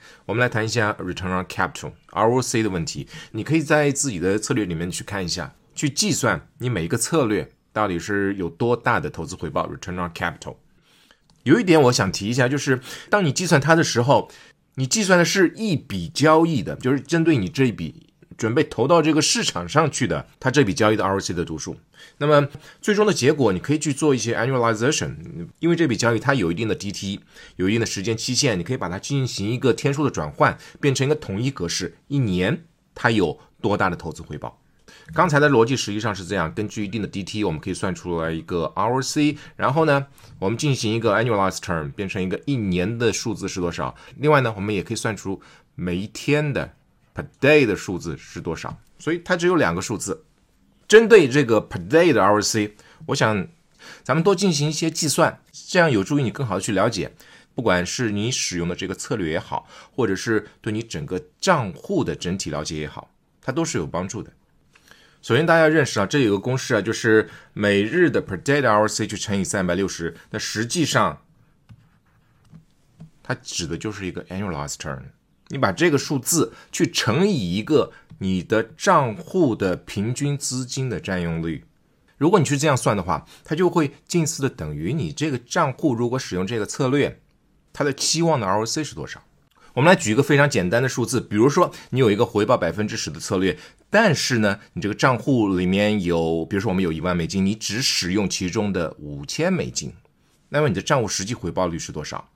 我们来谈一下 Return on Capital ROC 的问题。你可以在自己的策略里面去看一下，去计算你每一个策略到底是有多大的投资回报 Return on Capital。有一点我想提一下，就是当你计算它的时候，你计算的是一笔交易的，就是针对你这一笔准备投到这个市场上去的，它这笔交易的 ROC 的读数。那么最终的结果你可以去做一些 annualization， 因为这笔交易它有一定的 DT， 有一定的时间期限，你可以把它进行一个天数的转换，变成一个统一格式，一年它有多大的投资回报。刚才的逻辑实际上是这样，根据一定的 DT 我们可以算出来一个 ROC， 然后呢我们进行一个 annualized term， 变成一个一年的数字是多少。另外呢我们也可以算出每一天的 per day 的数字是多少，所以它只有2个数字。针对这个 per day 的 ROC， 我想咱们多进行一些计算，这样有助于你更好的去了解，不管是你使用的这个策略也好，或者是对你整个账户的整体了解也好，它都是有帮助的。首先大家要认识这有个公式就是每日的 per day 的 ROC 去乘以360，那实际上它指的就是一个 annualized term， 你把这个数字去乘以一个你的账户的平均资金的占用率，如果你去这样算的话，它就会近似的等于你这个账户如果使用这个策略，它的期望的 ROC 是多少。我们来举一个非常简单的数字，比如说你有一个回报 10% 的策略，但是呢你这个账户里面有，比如说我们有$10,000，你只使用其中的$5,000，那么你的账户实际回报率是多少？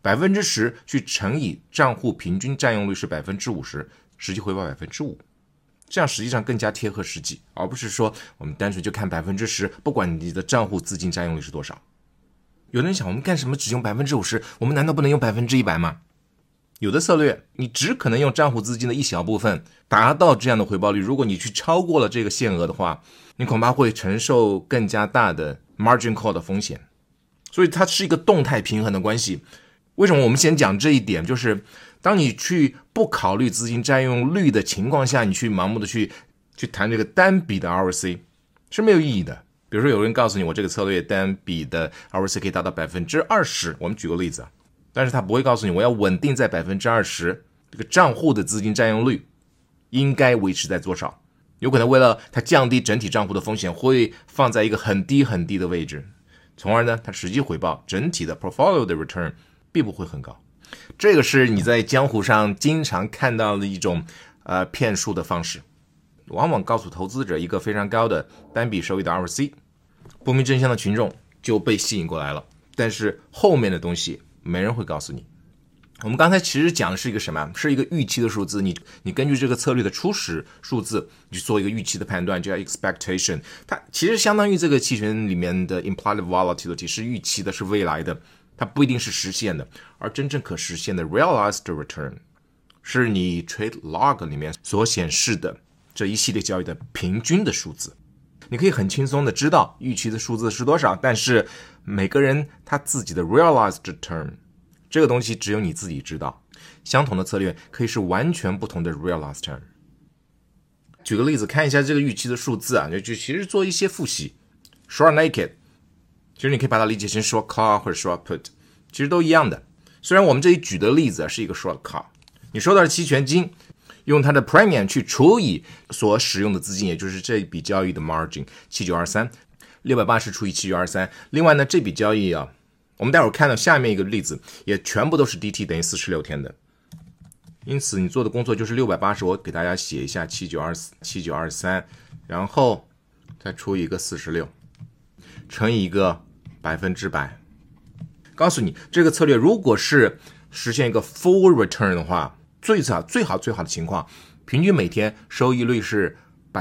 10% 去乘以账户平均占用率是 50%， 实际回报 5%， 这样实际上更加贴合实际，而不是说我们单纯就看 10%， 不管你的账户资金占用率是多少。有人想，我们干什么只用 50%， 我们难道不能用 100% 吗？有的策略你只可能用账户资金的一小部分达到这样的回报率，如果你去超过了这个限额的话，你恐怕会承受更加大的 margin call 的风险。所以它是一个动态平衡的关系。为什么我们先讲这一点，就是当你去不考虑资金占用率的情况下，你去盲目的去谈这个单笔的 ROC 是没有意义的。比如说有人告诉你我这个策略单笔的 ROC 可以达到 20%， 我们举个例子，但是他不会告诉你我要稳定在 20%， 这个账户的资金占用率应该维持在多少。有可能为了它降低整体账户的风险，会放在一个很低很低的位置，从而呢它实际回报整体的 portfolio 的 return 并不会很高。这个是你在江湖上经常看到的一种骗术的方式，往往告诉投资者一个非常高的单笔收益的 ROC， 不明真相的群众就被吸引过来了，但是后面的东西没人会告诉你。我们刚才其实讲的是一个什么？是一个预期的数字，你根据这个策略的初始数字你去做一个预期的判断，叫 expectation。 它其实相当于这个期权里面的 implied volatility， 是预期的，是未来的，它不一定是实现的。而真正可实现的 realized return 是你 trade log 里面所显示的这一系列交易的平均的数字。你可以很轻松的知道预期的数字是多少，但是每个人他自己的 realized return 这个东西只有你自己知道。相同的策略可以是完全不同的 realized return。 举个例子看一下这个预期的数字就其实做一些复习。 short naked 其实你可以把它理解成 short call 或者 short put， 其实都一样的。虽然我们这里举的例子是一个 short call， 你收到的期权金用它的 premium 去除以所使用的资金，也就是这笔交易的 margin 7923 680除以7923。另外呢这笔交易我们待会儿看到下面一个例子也全部都是 DT 等于46天的，因此你做的工作就是680，我给大家写一下7923，然后再除以一个46，乘以一个100%。告诉你这个策略如果是实现一个 full return 的话，最好的情况，平均每天收益率是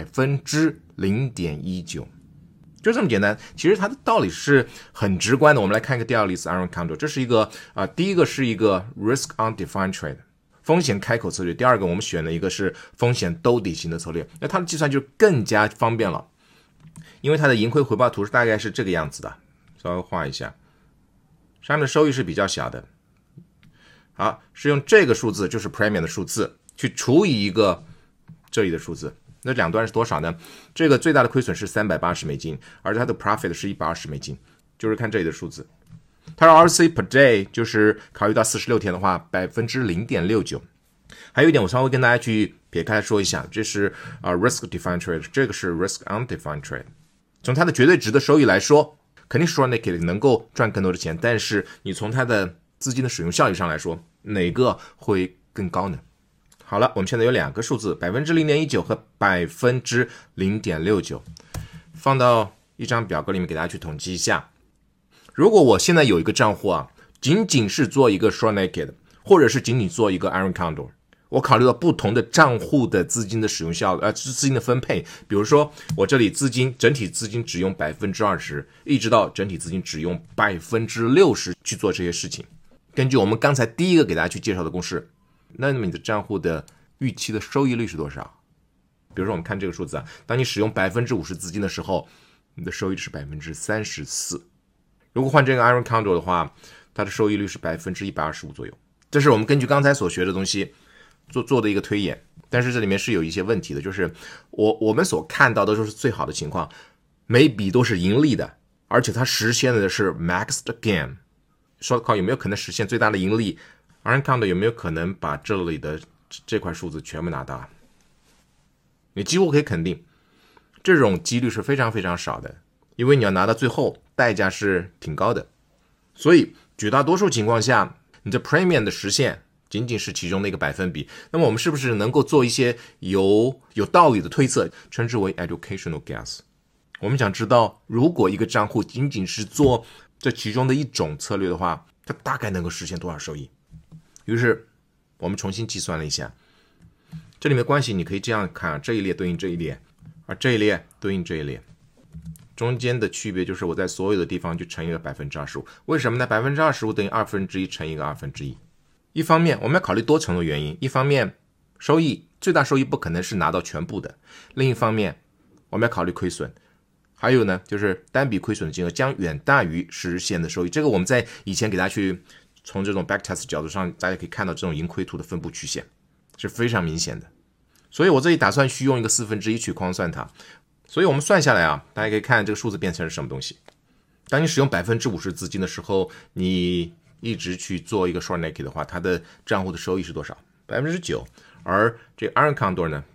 0.19%， 就这么简单。其实它的道理是很直观的。我们来看一个第二个例子 Iron Condor， 这是一个第一个是一个 risk undefined trade 风险开口策略，第二个我们选了一个是风险兜底型的策略。那它的计算就更加方便了，因为它的盈亏回报图大概是这个样子的，稍微画一下，上面的收益是比较小的。好，是用这个数字，就是 premium 的数字去除以一个这里的数字，那两端是多少呢？这个最大的亏损是$380，而它的 profit 是$120，就是看这里的数字。 它的 ROC per day 就是考虑到46天的话 0.69%。还有一点我稍微跟大家去撇开来说一下，这是risk defined trade， 这个是 risk undefined trade。 从它的绝对值的收益来说，肯定 short naked 能够赚更多的钱，但是你从它的资金的使用效率上来说，哪个会更高呢？好了，我们现在有两个数字 0.19% 和 0.69%， 放到一张表格里面给大家去统计一下。如果我现在有一个账户啊，仅仅是做一个 short naked， 或者是仅仅做一个 iron condor， 我考虑到不同的账户的资金的使用效率，资金的分配，比如说我这里整体资金只用 20%， 一直到整体资金只用 60% 去做这些事情。根据我们刚才第一个给大家去介绍的公式，那么你的账户的预期的收益率是多少？比如说我们看这个数字啊，当你使用 50% 资金的时候，你的收益率是 34%。 如果换这个 iron condor 的话，它的收益率是 125% 左右。这是我们根据刚才所学的东西做的一个推演，但是这里面是有一些问题的，就是我们所看到的都是最好的情况，每笔都是盈利的，而且它实现的是 maxed gain。 short call 有没有可能实现最大的盈利？ iron condor 有没有可能把这里的这块数字全部拿到？你几乎可以肯定这种几率是非常非常少的，因为你要拿到最后代价是挺高的。所以绝大多数情况下，你的 premium 的实现仅仅是其中的一个百分比。那么我们是不是能够做一些有道理的推测，称之为 educational guess？ 我们想知道，如果一个账户仅仅是做这其中的一种策略的话，它大概能够实现多少收益？于是我们重新计算了一下，这里面关系你可以这样看，这一列对应这一列，而这一列对应这一列，中间的区别就是我在所有的地方去乘一个 25%。 为什么呢？ 25% 等于1/2乘一个1/2。一方面我们要考虑多层的原因，一方面最大收益不可能是拿到全部的，另一方面我们要考虑亏损，还有呢就是单笔亏损的金额将远大于实现的收益。这个我们在以前给大家去从这种 backtest 角度上，大家可以看到这种盈亏图的分布曲线是非常明显的。所以我这里打算去用一个1/4去框算它，所以我们算下来啊，大家可以看这个数字变成是什么东西。当你使用 50% 资金的时候，你一直去做一个 short naked 的话，它的账户的收益是多少？ 9%。 而这 iron condor 呢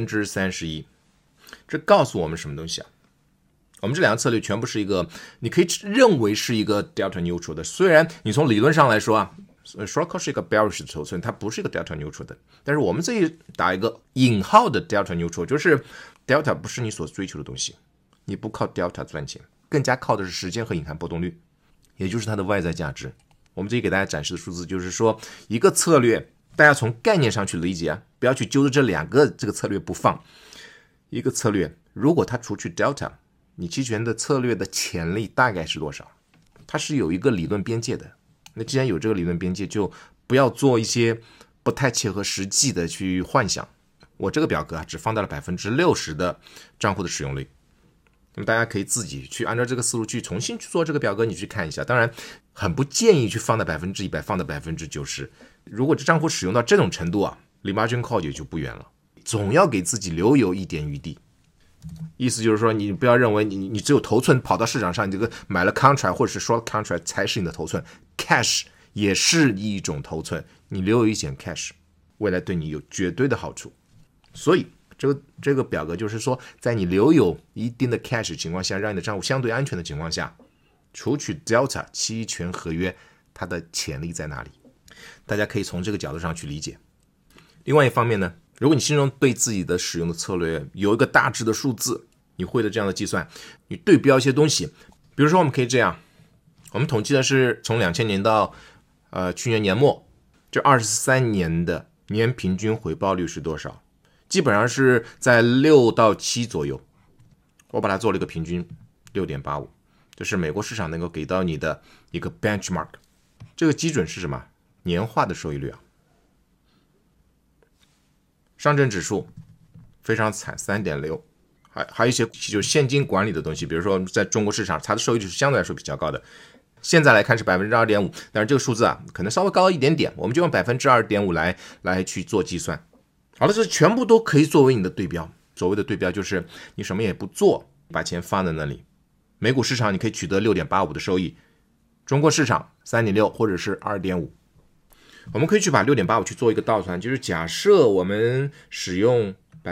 31%。 这告诉我们什么东西啊？我们这两个策略全部是一个，你可以认为是一个 delta neutral 的，虽然你从理论上来说啊，short call 是一个 bearish 的头寸，它不是一个 delta neutral 的，但是我们这里打一个引号的 delta neutral， 就是 delta 不是你所追求的东西，你不靠 delta 赚钱，更加靠的是时间和隐含波动率，也就是它的外在价值。我们这里给大家展示的数字就是说，一个策略大家从概念上去理解啊，不要去揪着这两个这个策略不放。一个策略如果它除去 delta， 你期权的策略的潜力大概是多少？它是有一个理论边界的。那既然有这个理论边界，就不要做一些不太切合实际的去幻想。我这个表格啊，只放到了 60% 的账户的使用率。那么大家可以自己去按照这个思路去重新去做这个表格，你去看一下。当然很不建议去放到 100%， 放到 90%。 如果这账户使用到这种程度啊，离 margin call 也就不远了。总要给自己留有一点余地。意思就是说，你不要认为你只有头寸跑到市场上，你这个买了 contract 或者是 short contract 才是你的头寸， cash 也是一种头寸，你留有一点 cash， 未来对你有绝对的好处。所以这个表格就是说，在你留有一定的 cash 情况下，让你的账户相对安全的情况下，除去 delta 期权合约，它的潜力在哪里？大家可以从这个角度上去理解。另外一方面呢，如果你心中对自己的使用的策略有一个大致的数字，你会的这样的计算，你对标一些东西，比如说我们可以这样，我们统计的是从2000年到去年年末，这23年的年平均回报率是多少？基本上是在6到7左右。我把它做了一个平均 6.85， 这是美国市场能够给到你的一个 benchmark。 这个基准是什么？年化的收益率啊。上证指数非常惨 3.6， 还有一些就是现金管理的东西，比如说在中国市场它的收益率是相对来说比较高的，现在来看是 2.5%， 但是这个数字啊可能稍微高一点点，我们就用 2.5% 来去做计算。好了，这全部都可以作为你的对标。所谓的对标就是你什么也不做，把钱放在那里。美股市场你可以取得 6.85 的收益，中国市场 3.6 或者是 2.5。我们可以去把 6.85 去做一个倒算，就是假设我们使用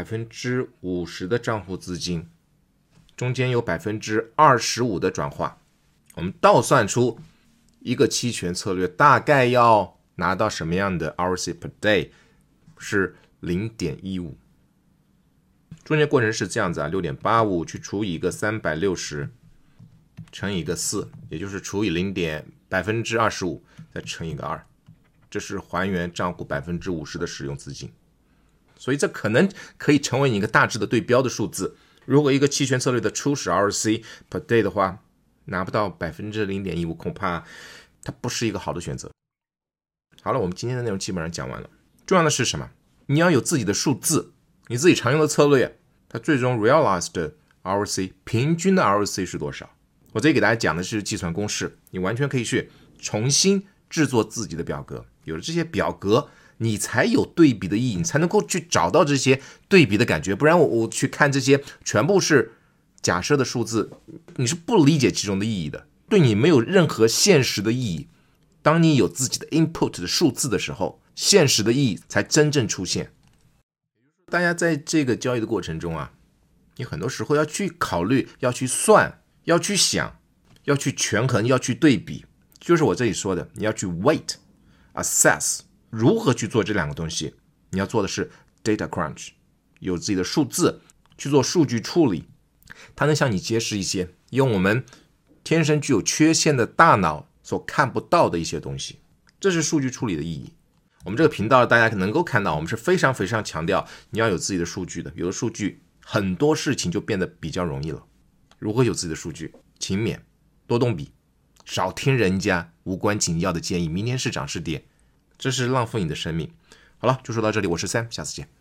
50% 的账户资金，中间有 25% 的转化，我们倒算出一个期权策略大概要拿到什么样的 RC per day， 是 0.15。 中间过程是这样子啊， 6.85 去除以一个360乘以一个4，也就是除以 0.25%再乘以一个2，这是还原账户 50% 的使用资金。所以这可能可以成为你一个大致的对标的数字。如果一个期权策略的初始 RC per day 的话，拿不到 0.15%， 恐怕它不是一个好的选择。好了，我们今天的内容基本上讲完了。重要的是什么？你要有自己的数字，你自己常用的策略，它最终 realized 的 ROC 平均的 ROC 是多少？我这里给大家讲的是计算公式，你完全可以去重新制作自己的表格。有了这些表格，你才有对比的意义，你才能够去找到这些对比的感觉。不然我去看这些全部是假设的数字，你是不理解其中的意义的，对你没有任何现实的意义。当你有自己的 input 的数字的时候，现实的意义才真正出现。大家在这个交易的过程中啊，你很多时候要去考虑，要去算，要去想，要去权衡，要去对比，就是我这里说的，你要去 weight assess 如何去做这两个东西。你要做的是 data crunch， 有自己的数字去做数据处理，它能向你揭示一些用我们天生具有缺陷的大脑所看不到的一些东西，这是数据处理的意义。我们这个频道大家能够看到，我们是非常非常强调你要有自己的数据的。有了数据，很多事情就变得比较容易了。如何有自己的数据？勤勉，多动笔，少听人家无关紧要的建议，明天是涨是跌，这是浪费你的生命。好了，就说到这里，我是Sam，下次见。